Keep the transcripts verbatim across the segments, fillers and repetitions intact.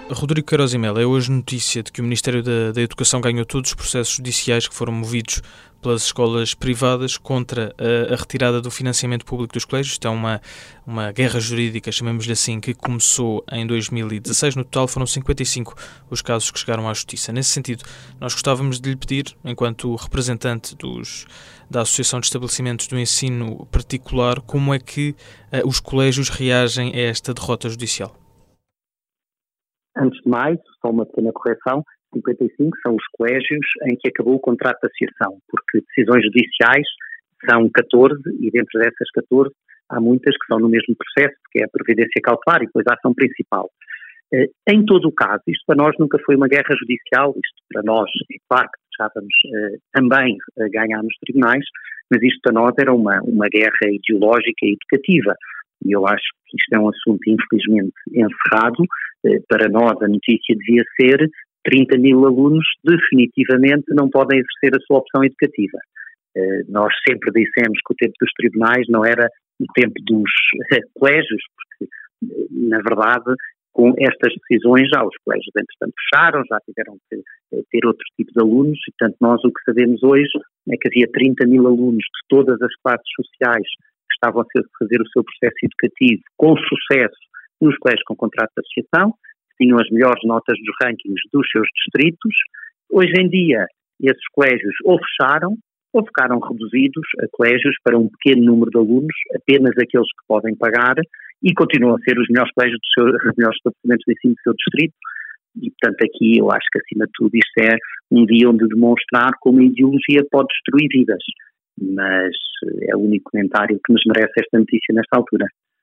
Rodrigo Queiroz e Melo, é hoje notícia de que o Ministério da, da Educação ganhou todos os processos judiciais que foram movidos pelas escolas privadas contra a, a retirada do financiamento público dos colégios. Isto é uma, uma guerra jurídica, chamemos-lhe assim, que começou em dois mil e dezasseis. No total foram cinquenta e cinco os casos que chegaram à Justiça. Nesse sentido, nós gostávamos de lhe pedir, enquanto representante dos, da Associação de Estabelecimentos do Ensino Particular, como é que uh, os colégios reagem a esta derrota judicial. Antes de mais, só uma pequena correção, cinquenta e cinco são os colégios em que acabou o contrato de associação, porque decisões judiciais são catorze e dentro dessas catorze há muitas que são no mesmo processo, que é a previdência cautelar e depois a ação principal. Em todo o caso, isto para nós nunca foi uma guerra judicial, isto para nós, é claro que estávamos uh, também a ganhar nos tribunais, mas isto para nós era uma, uma guerra ideológica e educativa. E eu acho que isto é um assunto infelizmente encerrado. Para nós a notícia devia ser trinta mil alunos definitivamente não podem exercer a sua opção educativa. Nós sempre dissemos que o tempo dos tribunais não era o tempo dos colégios, porque na verdade com estas decisões já os colégios entretanto fecharam, já tiveram que ter outro tipo de alunos e portanto nós o que sabemos hoje é que havia trinta mil alunos de todas as classes sociais que estavam a fazer o seu processo educativo com sucesso nos colégios com contrato de associação, que tinham as melhores notas dos rankings dos seus distritos. Hoje em dia, esses colégios ou fecharam ou ficaram reduzidos a colégios para um pequeno número de alunos, apenas aqueles que podem pagar, e continuam a ser os melhores colégios, do seu, os melhores estabelecimentos de ensino do seu distrito. E, portanto, aqui eu acho que, acima de tudo, isto é um dia onde demonstrar como a ideologia pode destruir vidas. Mas é o único comentário que nos merece esta notícia nesta altura.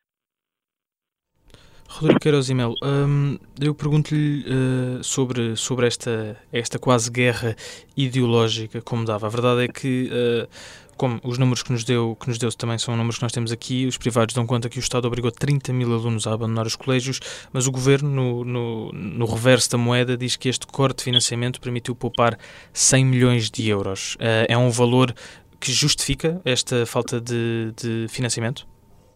Rodrigo Queiroz e Melo, hum, eu pergunto-lhe uh, sobre, sobre esta, esta quase guerra ideológica, como dava. A verdade é que, uh, como os números que nos, deu, que nos deu também são números que nós temos aqui, os privados dão conta que o Estado obrigou trinta mil alunos a abandonar os colégios, mas o Governo, no, no, no reverso da moeda, diz que este corte de financiamento permitiu poupar cem milhões de euros. Uh, é um valor que justifica esta falta de, de financiamento?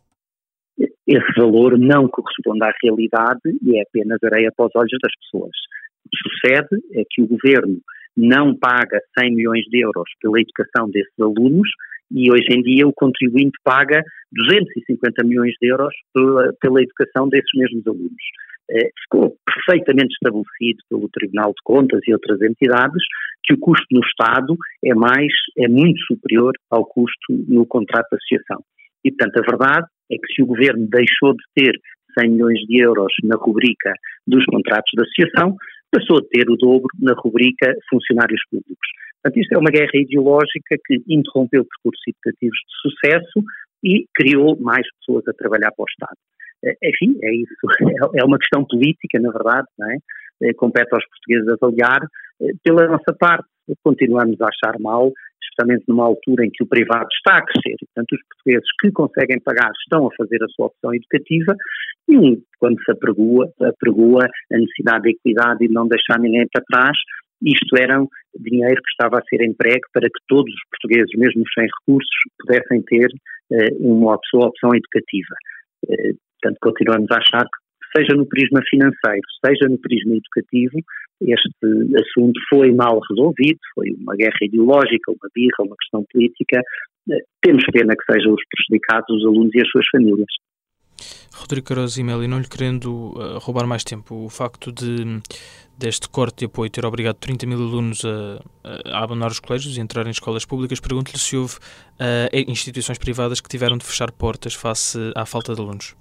Esse valor não corresponde à realidade e é apenas areia para os olhos das pessoas. O que sucede é que o Governo não paga cem milhões de euros pela educação desses alunos e hoje em dia o contribuinte paga duzentos e cinquenta milhões de euros pela, pela educação desses mesmos alunos. Eh, ficou perfeitamente estabelecido pelo Tribunal de Contas e outras entidades que o custo no Estado é, mais, é muito superior ao custo no contrato de associação. E, portanto, a verdade é que se o Governo deixou de ter cem milhões de euros na rubrica dos contratos de associação, passou a ter o dobro na rubrica funcionários públicos. Portanto, isto é uma guerra ideológica que interrompeu percursos educativos de sucesso e criou mais pessoas a trabalhar para o Estado. Enfim, é isso. É uma questão política, na verdade, não é? Compete aos portugueses avaliar. Pela nossa parte, continuamos a achar mal, especialmente numa altura em que o privado está a crescer. Portanto, os portugueses que conseguem pagar estão a fazer a sua opção educativa e quando se apregoa, apregoa a necessidade de equidade e de não deixar ninguém para trás, isto era dinheiro que estava a ser empregue para que todos os portugueses, mesmo sem recursos, pudessem ter uh, uma sua opção educativa. Uh, portanto, continuamos a achar que, seja no prisma financeiro, seja no prisma educativo, este assunto foi mal resolvido, foi uma guerra ideológica, uma birra, uma questão política. Temos pena que sejam os prejudicados os alunos e as suas famílias. Rodrigo Queiroz e Melo, não lhe querendo uh, roubar mais tempo, o facto de deste corte de apoio ter obrigado trinta mil alunos a, a abandonar os colégios e entrar em escolas públicas, pergunto-lhe se houve uh, instituições privadas que tiveram de fechar portas face à falta de alunos.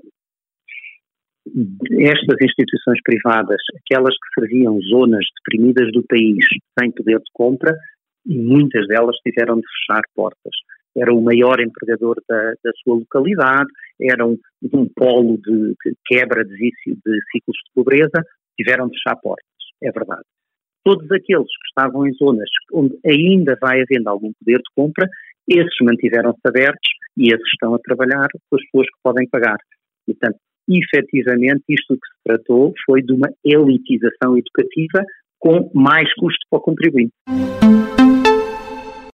Estas instituições privadas, aquelas que serviam zonas deprimidas do país sem poder de compra, muitas delas tiveram de fechar portas. Era o maior empregador da, da sua localidade, era um, um polo de, de quebra de vício de ciclos de pobreza, tiveram de fechar portas, é verdade. Todos aqueles que estavam em zonas onde ainda vai havendo algum poder de compra, esses mantiveram-se abertos e esses estão a trabalhar com as pessoas que podem pagar. E, portanto, efetivamente, isto que se tratou foi de uma elitização educativa com mais custo para o contribuinte.